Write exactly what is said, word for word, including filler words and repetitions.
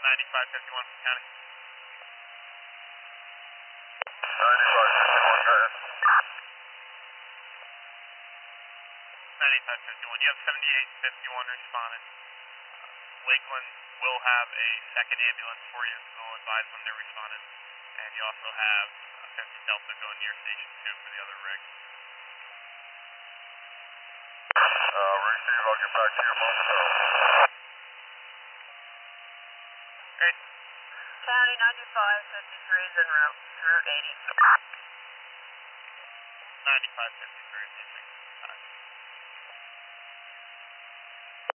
ninety-five fifty-one from county. ninety-five fifty-one, go ahead. ninety-five fifty-one, you have seventy-eight fifty-one responded. Lakeland will have a second ambulance for you, so we'll advise when they're responded. And you also have fifty Delta going to your station two for the other rig. Uh, receive, I'll get back to you momentarily. Great. County ninety-five fifty-three is en route, Route eighty. ninety-five fifty-three.